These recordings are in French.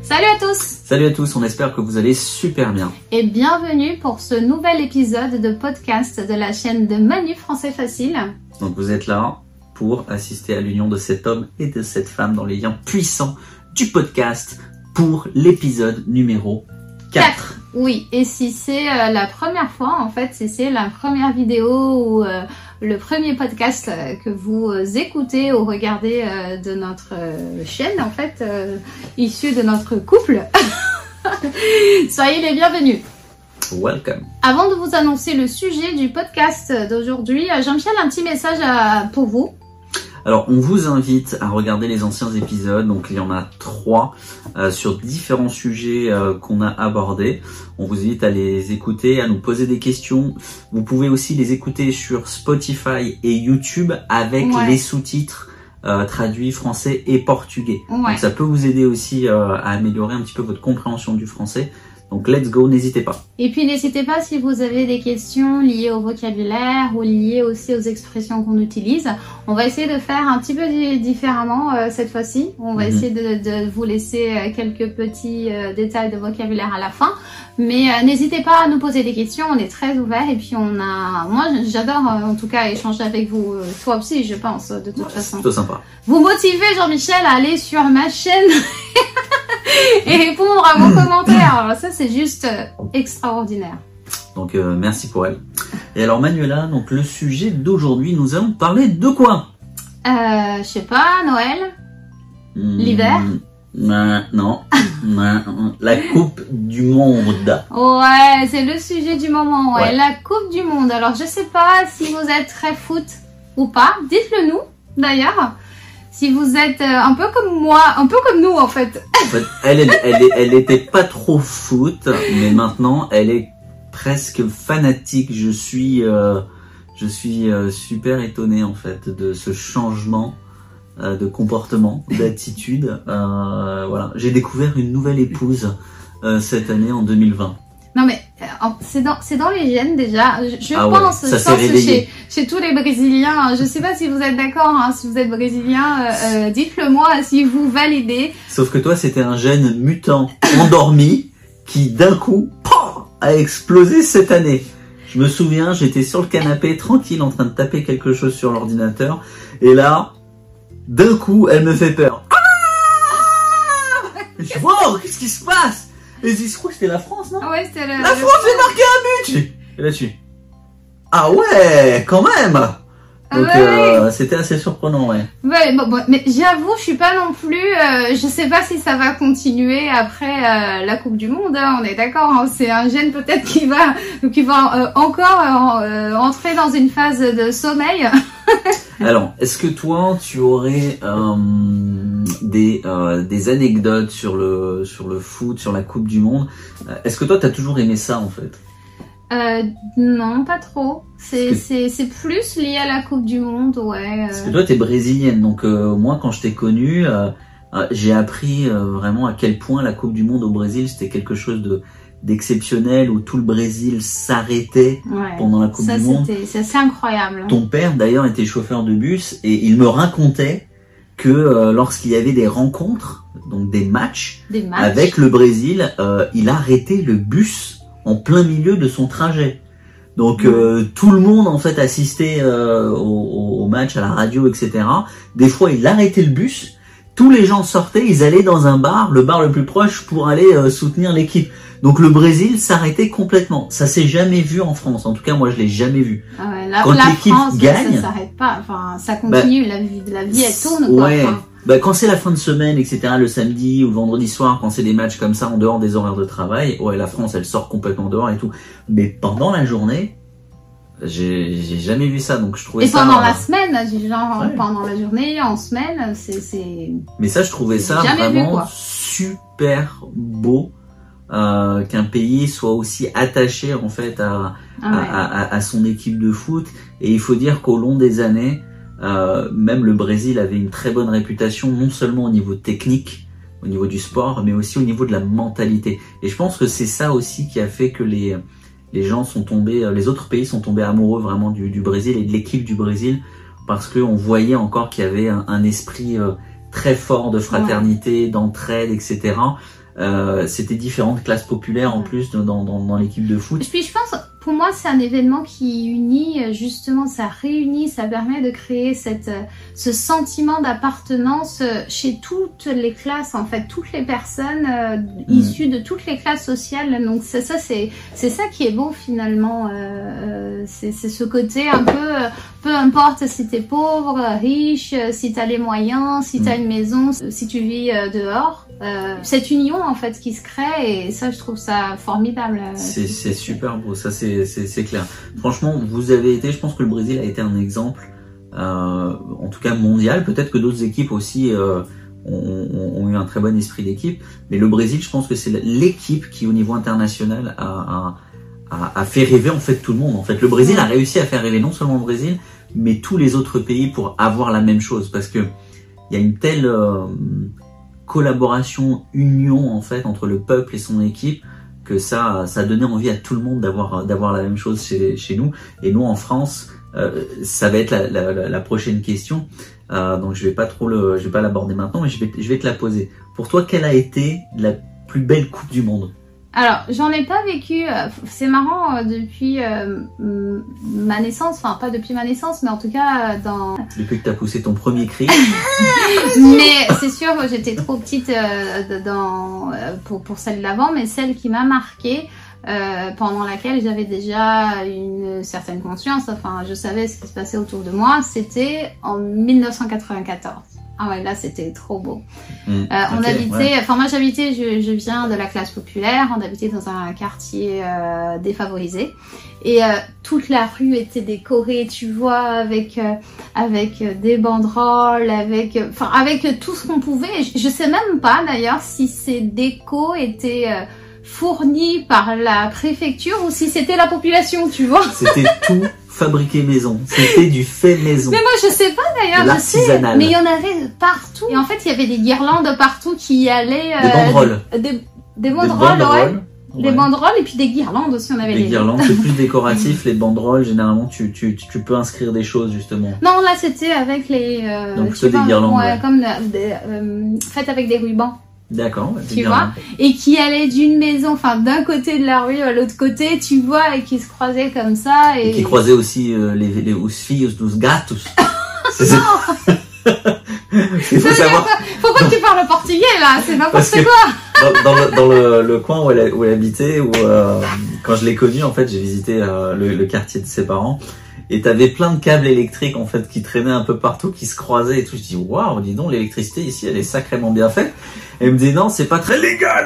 Salut à tous! Salut à tous, on espère que vous allez super bien. Et bienvenue pour ce nouvel épisode de podcast de la chaîne de Manu Français Facile. Donc vous êtes là pour assister à l'union de cet homme et de cette femme dans les liens puissants du podcast pour l'épisode numéro 4. Oui, et si c'est la première fois, en fait, si c'est la première vidéo ou le premier podcast que vous écoutez ou regardez de notre chaîne, en fait, issu de notre couple, soyez les bienvenus. Welcome. Avant de vous annoncer le sujet du podcast d'aujourd'hui, Jean-Michel, un petit message pour vous. Alors, on vous invite à regarder les anciens épisodes, donc il y en a 3 sur différents sujets qu'on a abordés. On vous invite à les écouter, à nous poser des questions. Vous pouvez aussi les écouter sur Spotify et YouTube avec les sous-titres traduits français et portugais. Donc ça peut vous aider aussi à améliorer un petit peu votre compréhension du français. Donc let's go, n'hésitez pas. Et puis n'hésitez pas si vous avez des questions liées au vocabulaire ou liées aussi aux expressions qu'on utilise. On va essayer de faire un petit peu différemment cette fois-ci. On va essayer de vous laisser quelques petits détails de vocabulaire à la fin. Mais n'hésitez pas à nous poser des questions, on est très ouverts. Et puis moi j'adore en tout cas échanger avec vous. Toi aussi je pense de toute façon. C'est plutôt sympa. Vous motivez Jean-Michel à aller sur ma chaîne et répondre à vos commentaires. Alors ça c'est juste extraordinaire. Donc merci pour elle. Et alors Manuela, donc le sujet d'aujourd'hui, nous allons parler de quoi? Je sais pas, Noël, l'hiver. Non, la Coupe du Monde. Ouais, c'est le sujet du moment. Ouais, la Coupe du Monde. Alors je sais pas si vous êtes très foot ou pas. Dites-le nous d'ailleurs. Si vous êtes un peu comme moi, un peu comme nous en fait. En fait, elle était pas trop foot, mais maintenant elle est presque fanatique. Je suis super étonné en fait de ce changement de comportement, d'attitude. Voilà, j'ai découvert une nouvelle épouse cette année en 2020. Non mais c'est dans les gènes déjà. Je pense, ça s'est réveillé. Chez tous les Brésiliens. Je sais pas si vous êtes d'accord, hein, si vous êtes Brésilien, dites-le moi si vous validez. Sauf que toi c'était un gène mutant endormi qui d'un coup a explosé cette année. Je me souviens, j'étais sur le canapé tranquille en train de taper quelque chose sur l'ordinateur et là, d'un coup, elle me fait peur. Je dis, wow, qu'est-ce qui se passe? Et je crois que c'était la France, non? Ouais, c'était la France a marqué un but! Et là-dessus. Ah ouais, quand même! Donc c'était assez surprenant, ouais. Ouais, bon, mais j'avoue, je suis pas non plus. Je sais pas si ça va continuer après la Coupe du Monde. Hein, on est d'accord. Hein, c'est un gène peut-être qui va encore entrer dans une phase de sommeil. Alors, est-ce que toi, tu aurais des anecdotes sur le foot, sur la Coupe du Monde? Est-ce que toi, t'as toujours aimé ça en fait? Non, pas trop. C'est plus lié à la Coupe du Monde, ouais. Parce que toi, t'es brésilienne, donc moi, quand je t'ai connue, j'ai appris vraiment à quel point la Coupe du Monde au Brésil, c'était quelque chose d'exceptionnel, où tout le Brésil s'arrêtait pendant la Coupe du Monde. C'est assez incroyable. Ton père, d'ailleurs, était chauffeur de bus, et il me racontait que lorsqu'il y avait des rencontres, donc des matchs avec le Brésil, il arrêtait le bus en plein milieu de son trajet. Donc tout le monde en fait assistait au match à la radio, etc. Des fois il arrêtait le bus, tous les gens sortaient, ils allaient dans un bar, le bar le plus proche pour aller soutenir l'équipe. Donc le Brésil s'arrêtait complètement. Ça s'est jamais vu en France. En tout cas moi je l'ai jamais vu. Ah ouais, quand l'équipe gagne, ça s'arrête pas. Enfin ça continue, la vie elle tourne quoi. Ouais. Quand c'est la fin de semaine, etc., le samedi ou le vendredi soir, quand c'est des matchs comme ça en dehors des horaires de travail, ouais, la France, elle sort complètement dehors et tout. Mais pendant la journée, j'ai jamais vu ça, donc je trouvais ça... Et pendant la semaine, genre pendant la journée, en semaine, c'est... Mais ça, je trouvais ça vraiment super beau, qu'un pays soit aussi attaché en fait à son équipe de foot. Et il faut dire qu'au long des années, même le Brésil avait une très bonne réputation, non seulement au niveau technique, au niveau du sport, mais aussi au niveau de la mentalité. Et je pense que c'est ça aussi qui a fait que les gens sont tombés, les autres pays sont tombés amoureux vraiment du Brésil et de l'équipe du Brésil, parce qu'on voyait encore qu'il y avait un esprit très fort de fraternité, d'entraide, etc. c'était différentes classes populaires en plus dans l'équipe de foot. Puis je pense, pour moi, c'est un événement qui unit, justement, ça réunit, ça permet de créer ce sentiment d'appartenance chez toutes les classes, en fait, toutes les personnes issues de toutes les classes sociales. Donc c'est ça qui est beau finalement. C'est ce côté un peu importe si t'es pauvre, riche, si t'as les moyens, si t'as une maison, si tu vis dehors. Cette union en fait qui se crée, et ça je trouve ça formidable. C'est super beau, ça c'est clair. Franchement, vous avez été, je pense que le Brésil a été un exemple, en tout cas mondial. Peut-être que d'autres équipes aussi ont eu un très bon esprit d'équipe, mais le Brésil, je pense que c'est l'équipe qui au niveau international a fait rêver en fait tout le monde. En fait, le Brésil a réussi à faire rêver non seulement le Brésil, mais tous les autres pays pour avoir la même chose, parce que il y a une telle collaboration, union en fait entre le peuple et son équipe, que ça donnait envie à tout le monde d'avoir la même chose chez nous. Et nous en France, ça va être la prochaine question. Donc je vais pas l'aborder maintenant, mais je vais te la poser. Pour toi, quelle a été la plus belle coupe du monde? Alors, j'en ai pas vécu, c'est marrant, depuis ma naissance, enfin pas depuis ma naissance, mais en tout cas Depuis que t'as poussé ton premier cri. Mais c'est sûr, j'étais trop petite pour celle d'avant, mais celle qui m'a marquée, pendant laquelle j'avais déjà une certaine conscience, enfin je savais ce qui se passait autour de moi, c'était en 1994. Ah ouais, là c'était trop beau. On habitait, enfin moi j'habitais, je viens de la classe populaire, on habitait dans un quartier défavorisé, et toute la rue était décorée, tu vois, avec des banderoles, avec tout ce qu'on pouvait. Je sais même pas d'ailleurs si ces décos étaient fournis par la préfecture ou si c'était la population, tu vois. C'était tout fabriqué maison, c'était du fait maison. Mais moi je sais pas d'ailleurs, je sais, mais il y en avait partout. Et en fait il y avait des guirlandes partout qui allaient... des banderoles. Des banderoles, ouais. Des banderoles et puis des guirlandes aussi, on avait des guirlandes, c'est plus décoratif. Les banderoles, généralement tu peux inscrire des choses justement. Non, là c'était avec les... donc plutôt des guirlandes. Ouais, comme faites avec des rubans. D'accord, tu vois, et qui allaient d'une maison, enfin d'un côté de la rue à l'autre côté, tu vois, et qui se croisaient comme ça. Et qui croisaient aussi les os filhos dos gatos. C'est ça. Il faut savoir. Pourquoi tu parles portugais là? C'est n'importe quoi. Dans le coin où elle habitait, quand je l'ai connue, en fait, j'ai visité le quartier de ses parents. Et t'avais plein de câbles électriques en fait qui traînaient un peu partout, qui se croisaient et tout. Je dis waouh, dis donc, l'électricité ici elle est sacrément bien faite. Et elle me dit non, c'est pas très légal.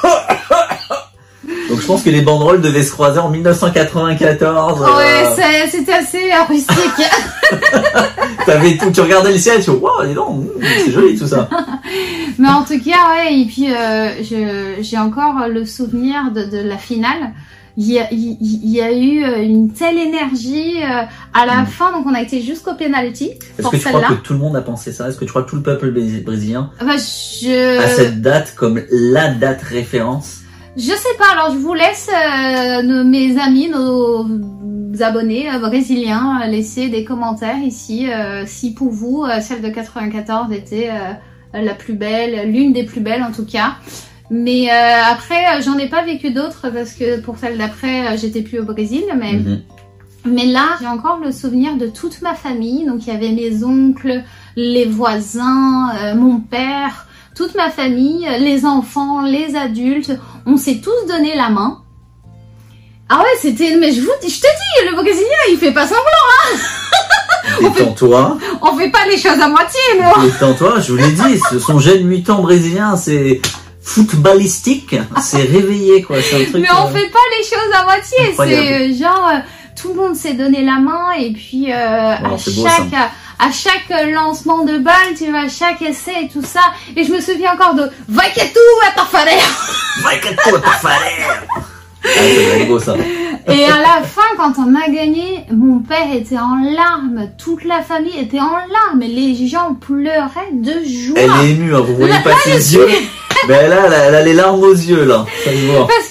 Donc je pense que les banderoles devaient se croiser en 1994. Ouais, c'était assez rustique. T'avais tout, tu regardais le ciel, tu dis waouh, dis donc, c'est joli tout ça. Mais en tout cas, ouais, et puis j'ai encore le souvenir de la finale. Il y a eu une telle énergie à la fin, donc on a été jusqu'au penalty. Est-ce que tu crois que tout le monde a pensé ça? Est-ce que tu crois que tout le peuple brésilien a cette date comme la date référence? Je sais pas, alors je vous laisse mes amis, nos abonnés brésiliens laisser des commentaires ici, si pour vous celle de 94 était la plus belle, l'une des plus belles en tout cas. Mais après, j'en ai pas vécu d'autres parce que pour celle d'après, j'étais plus au Brésil. Mais là, j'ai encore le souvenir de toute ma famille. Donc, il y avait mes oncles, les voisins, mon père, toute ma famille, les enfants, les adultes. On s'est tous donné la main. Ah ouais, c'était... Mais je te dis, le Brésilien, il fait pas semblant, hein. Détends-toi. On fait pas les choses à moitié, moi. Détends-toi, je vous l'ai dit, son jeune mutant brésilien, c'est... footballistique, c'est réveillé quoi, c'est un truc. Mais on fait pas les choses à moitié, c'est genre tout le monde s'est donné la main et puis à chaque lancement de balle, tu vois, à chaque essai et tout ça. Et je me souviens encore de vai que tu vas t'en faire. Vai que tu vas t'en faire. C'est beau ça. Et à la fin, quand on a gagné, mon père était en larmes, toute la famille était en larmes, et les gens pleuraient de joie. Elle est émue, hein, vous voyez pas ses yeux. Mais là, elle a les larmes aux yeux, là. Ça se voit. Parce que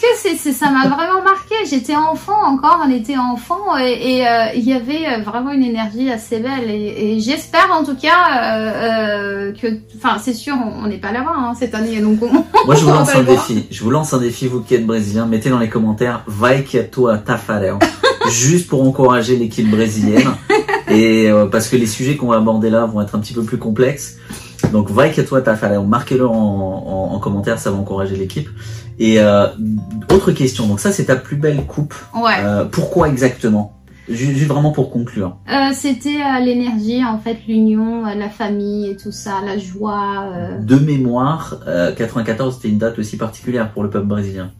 ça m'a vraiment marqué. J'étais enfant encore, on était enfant et il y avait vraiment une énergie assez belle et j'espère en tout cas que, enfin c'est sûr, on n'est pas là-bas hein, cette année donc moi je vous lance un défi. Je vous lance un défi, vous qui êtes brésiliens, mettez dans les commentaires vai que tua tafarel juste pour encourager l'équipe brésilienne et parce que les sujets qu'on va aborder là vont être un petit peu plus complexes. Donc vai que tua tafarel, marquez-le en commentaire, ça va encourager l'équipe. Et autre question, donc ça c'est ta plus belle coupe. Ouais. Pourquoi exactement? Juste vraiment pour conclure. C'était l'énergie, en fait, l'union, la famille et tout ça, la joie. De mémoire, 94 c'était une date aussi particulière pour le peuple brésilien.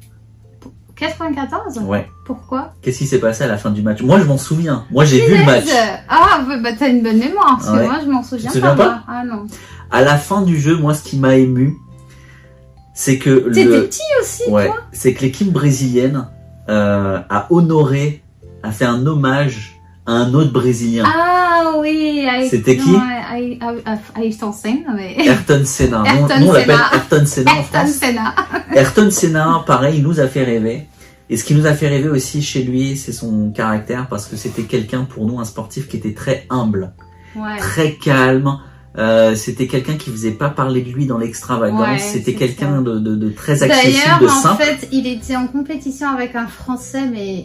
94? Ouais. Pourquoi? Qu'est-ce qui s'est passé à la fin du match? Moi je m'en souviens. Moi j'ai vu le match. Ah bah t'as une bonne mémoire, parce que moi je m'en souviens pas. Ah non. À la fin du jeu, moi ce qui m'a ému, c'est que t'étais petit aussi, toi. C'est que l'équipe brésilienne a fait un hommage à un autre Brésilien. Ah oui. C'était qui? Ayrton Senna. Ayrton Senna. Nous on l'appelle Ayrton Senna en France. Ayrton Senna, pareil, il nous a fait rêver. Et ce qui nous a fait rêver aussi chez lui, c'est son caractère, parce que c'était quelqu'un pour nous, un sportif qui était très humble, très calme. C'était quelqu'un qui faisait pas parler de lui dans l'extravagance, c'était quelqu'un de très accessible, de simple. D'ailleurs, en fait, il était en compétition avec un Français, mais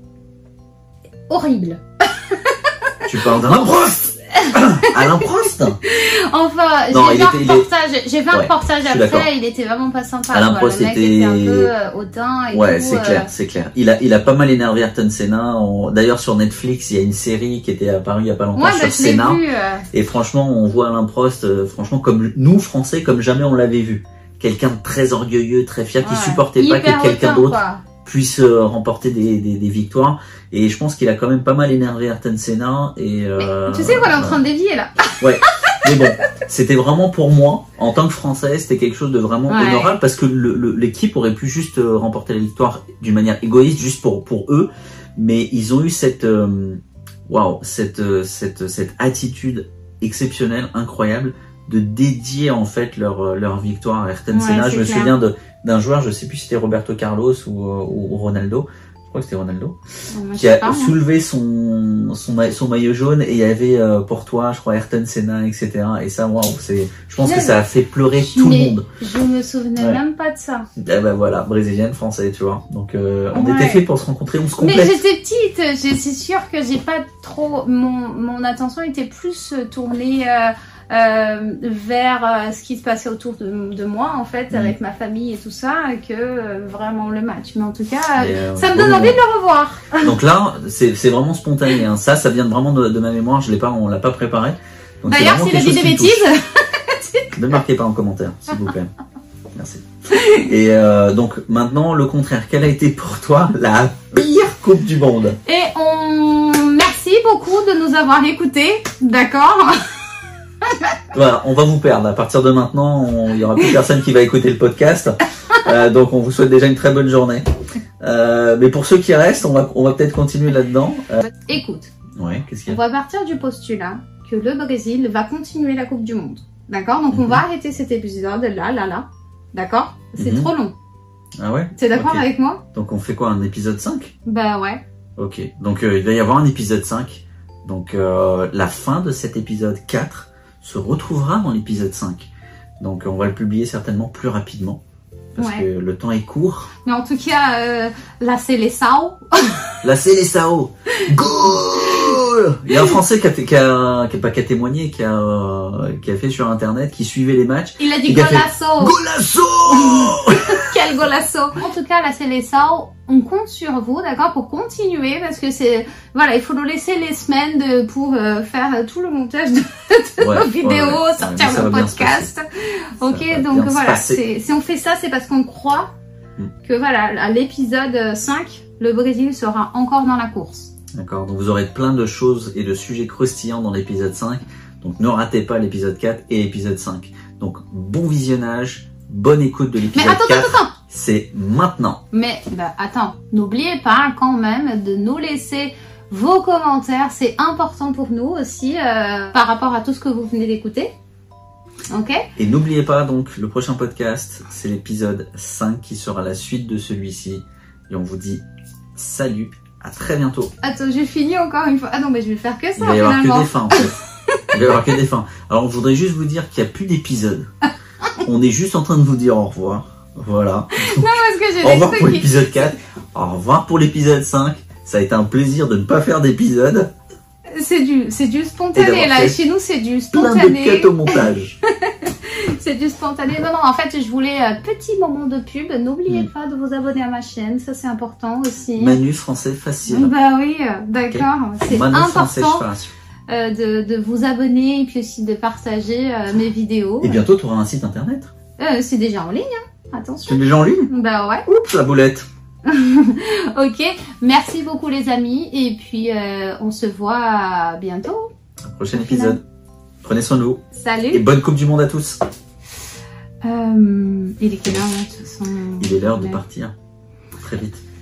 horrible. Tu parles d'Alain Prost. Alain Prost. Enfin, j'ai fait un reportage après, il était vraiment pas sympa. Alain Prost le mec était un peu hautain et tout. C'est clair. Il a pas mal énervé Ayrton Senna. D'ailleurs, sur Netflix, il y a une série qui était apparue il y a pas longtemps sur Senna. Et franchement, on voit Alain Prost, franchement, comme nous, Français, comme jamais on l'avait vu. Quelqu'un de très orgueilleux, très fier, qui supportait pas que quelqu'un d'autre puisse remporter des victoires. Et je pense qu'il a quand même pas mal énervé Ayrton Senna. Et tu sais qu'on est en train de dévier là. Ouais. Mais bon, c'était vraiment pour moi, en tant que Français, c'était quelque chose de vraiment honorable, parce que l'équipe aurait pu juste remporter la victoire d'une manière égoïste, juste pour eux. Mais ils ont eu cette attitude exceptionnelle, incroyable, de dédier en fait leur victoire à Ayrton Senna. Je me souviens d'un joueur, je sais plus si c'était Roberto Carlos ou Ronaldo, je crois que c'était Ronaldo, qui a soulevé son maillot jaune et il y avait pour toi, je crois, Ayrton Senna, etc. Et ça, je pense que ça a fait pleurer tout le monde. Je me souvenais même pas de ça. Eh ben voilà, brésilienne, français, tu vois. Donc on était fait pour se rencontrer, on se complète. Mais j'étais petite, c'est sûr que j'ai pas trop, mon attention était plus tournée vers ce qui se passait autour de moi en fait, avec ma famille et tout ça, que vraiment le match. Mais en tout cas, ça me donne envie de le revoir. Donc là, c'est vraiment spontané, hein. Ça vient vraiment de ma mémoire, on l'a pas préparé. D'ailleurs, s'il a dit des bêtises, ne marquez pas en commentaire, s'il vous plaît. Merci. Et donc maintenant, le contraire, quelle a été pour toi la pire Coupe du Monde? Et merci beaucoup de nous avoir écoutés, d'accord? Voilà, on va vous perdre. À partir de maintenant, il y aura plus personne qui va écouter le podcast. Donc on vous souhaite déjà une très bonne journée. Mais pour ceux qui restent, on va peut-être continuer là-dedans. Écoute, qu'est-ce qu'il y a? On va partir du postulat que le Brésil va continuer la Coupe du Monde. D'accord? Donc on va arrêter cet épisode là. D'accord? C'est trop long. Ah ouais? T'es d'accord avec moi? Donc on fait quoi? Un épisode 5? Bah ouais. Ok, donc il va y avoir un épisode 5. Donc la fin de cet épisode 4 se retrouvera dans l'épisode 5. Donc on va le publier certainement plus rapidement, parce que le temps est court. Mais en tout cas, la Seleção. La Seleção. Goal. Il y a un Français qui a témoigné, qui a fait sur internet, qui suivait les matchs. Il a dit golasso. Golasso. Quel golasso. En tout cas, la Seleção, on compte sur vous, d'accord, pour continuer, parce que il faut nous laisser les semaines pour faire tout le montage de nos vidéos, sortir le podcast. Ok, donc voilà, si on fait ça, c'est parce qu'on croit que à l'épisode 5, le Brésil sera encore dans la course. D'accord, donc vous aurez plein de choses et de sujets croustillants dans l'épisode 5, donc ne ratez pas l'épisode 4 et l'épisode 5. Donc bon visionnage, bonne écoute de l'épisode 4. Mais attends. C'est maintenant. Mais attends, n'oubliez pas quand même de nous laisser vos commentaires, c'est important pour nous aussi par rapport à tout ce que vous venez d'écouter. Ok. Et n'oubliez pas donc, le prochain podcast, c'est l'épisode 5 qui sera la suite de celui-ci. Et on vous dit salut, à très bientôt. Attends, j'ai fini encore une fois. Ah non, mais je vais faire que ça. Il va y avoir que des fins en fait. Il va y avoir que des fins. Alors, je voudrais juste vous dire qu'il n'y a plus d'épisode. On est juste en train de vous dire au revoir. Voilà. Non, parce que j'ai au revoir pour l'épisode 4. Au revoir pour l'épisode 5. Ça a été un plaisir de ne pas faire d'épisode. C'est du spontané là. Chez nous, c'est du spontané. Plein de cuts au montage. C'est du spontané. Non, en fait, je voulais petit moment de pub. N'oubliez pas de vous abonner à ma chaîne. Ça, c'est important aussi. Manu français facile. Bah oui, d'accord. Okay. C'est important de vous abonner et puis aussi de partager mes vidéos. Et bientôt, tu auras un site internet. C'est déjà en ligne. Hein. Attention. C'est déjà en ligne? Bah ouais. Oups, la boulette. Ok, merci beaucoup les amis. Et puis, on se voit bientôt. Prochain épisode. Prenez soin de vous. Salut. Et bonne Coupe du Monde à tous. Il est quelle heure là, de toute façon? Il est l'heure de partir. Très vite.